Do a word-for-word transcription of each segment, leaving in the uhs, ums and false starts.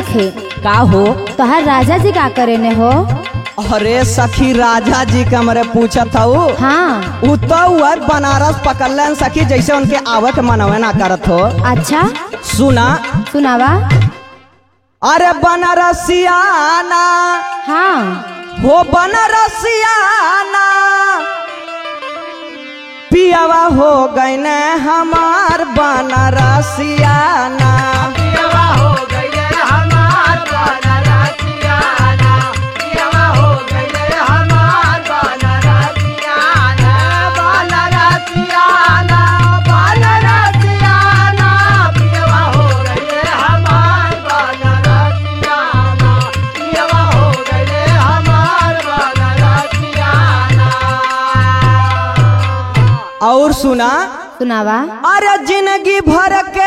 सखी का हो? तोहर राजा जी का करे ने हो? अरे सखी राजा जी के हमरे पूछत हो। हाँ उ तो वह बनारस पकड़लन सखी, जैसे उनके आवे के मनवे ना करत हो। अच्छा सुना सुनावा। अरे बनारसियाना हाँ हो बनारसियाना पियावा हो गई ने हमार बनारसियाना। पियवा हो गइले हमार बनारसियाना, पियवा हो गइले हमार बनारसियाना, बनारसियाना, बनारसियाना, पियवा हो गइले हमार बनारसियाना, पियवा हो गइले हमार बनारसियाना। और सुना सुनावा। अरे जिंदगी भर के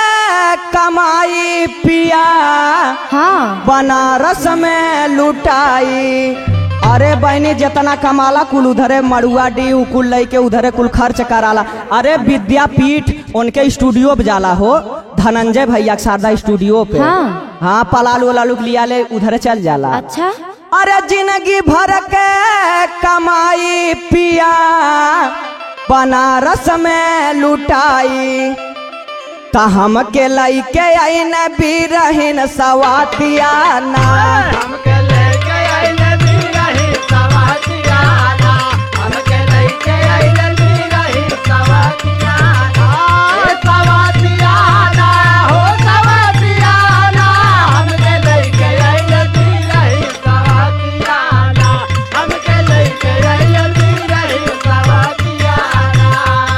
कमाई पिया हाँ बनारस में लुटाई। अरे बहनी जितना कमाला कुल उधरे मड़ुआ डी कुल लई के उधरे कुल खर्च कराला। अरे विद्यापीठ उनके स्टूडियो पे जाला हो, धनंजय भैया शारदा स्टूडियो पे। हाँ। हाँ पलाल वलालू लिया ले उधरे चल जाला। अच्छा अरे जिंदगी भर के कमाई पिया बनारस में लुटाई। त हम के लई के आईन बिरहिन सवातियाना। हमके लेके आइले बिरही सवातियाना, हमके लेके आइले बिरही सवातियाना, सवातियाना हो सवातियाना, हमके लेके आइले बिरही सवातियाना, हमके लेके आइले बिरही सवातियाना।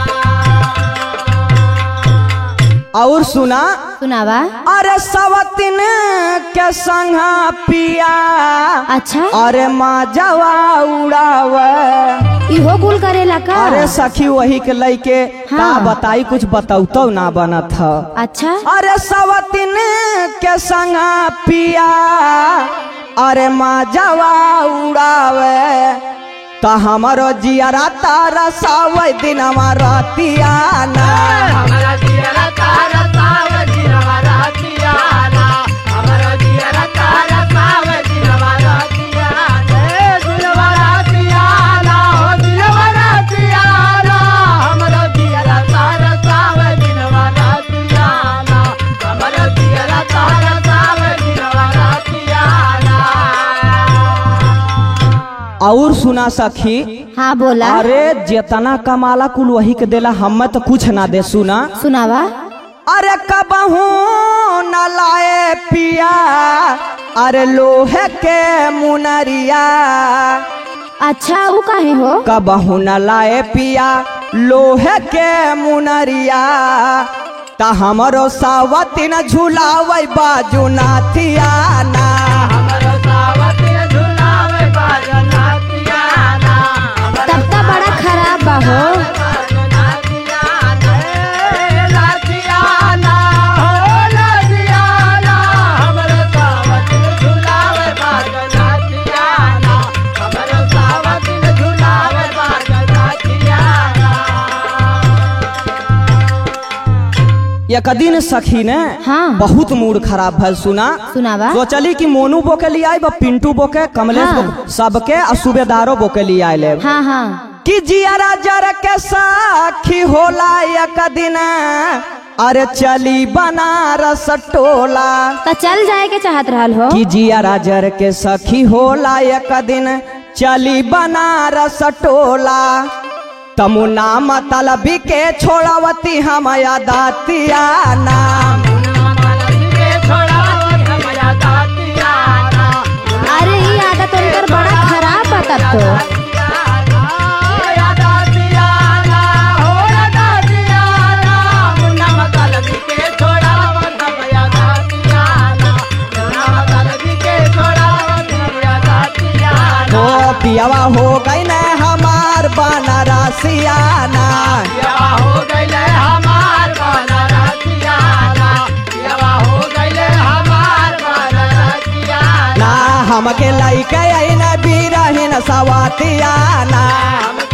और सुना सुनावा। अरे सवतिन के संगा पिया अच्छा अरे माँ जवा उड़ावे। इहो गुल करेला का? अरे सखी वही के लई के का हाँ। बताई, कुछ बताऊ ना बनत ह। अच्छा अरे सवतिन के संगा पिया अरे माँ जवा उड़ावे। त हमरो जियरा तारा सावै दिनवा रतियाना। हमरा जियरा तारा सावै दिनवा रतियाना, हमरा जियरा तारा सावै दिनवा रतियाना, दिनवा रतियाना हो दिनवा रतियाना, हमरा जियरा तारा सावै दिनवा रतियाना, हमरा जियरा तारा सावै दिनवा रतियाना। और सुना सखी। हाँ बोला। अरे जितना कमाला कुल वही के देला, हमें तो कुछ ना दे। सुना सुनावा। अरे कबहू न लाए पिया अरे लोहे के मुनरिया। अच्छा वो काहे हो? कबहू न लाए पिया लोहे के मुनरिया। त हमरो सावतिन झुलावै बाजू नाथियाना। हमरो सावतिन झुलावै बाजू नाथियाना, तब तो बड़ा खराब बा हो। एक दिन सखी ने हाँ। बहुत मूड खराब भल। सुना सुनावा। सोचली कि मोनू बोके लिए आई, पिंटू बोके, कमलेश हाँ। बोके, सबके और सूबेदारों बोके लिए आए। हाँ हाँ कि जियारा जर के साखी होला एक दिन अरे चली बनारस टोला। तो चल जाए के चाहत रहल हो? कि जियारा जर के सखी होला एक दिन चली बनारस टोला। तमुना मतलबी के छोड़ावती हम दातियाना। अरे ये आदत उनकर बड़ा खराब बा तब तो। तो पियावा हो गई न हमार बनारसियाना। पियवा हो गइले हमार बनारसियाना, पियवा हो गइले हमार बनारसियाना। ना हमके लई के आई न बिरहिन सवातियाना।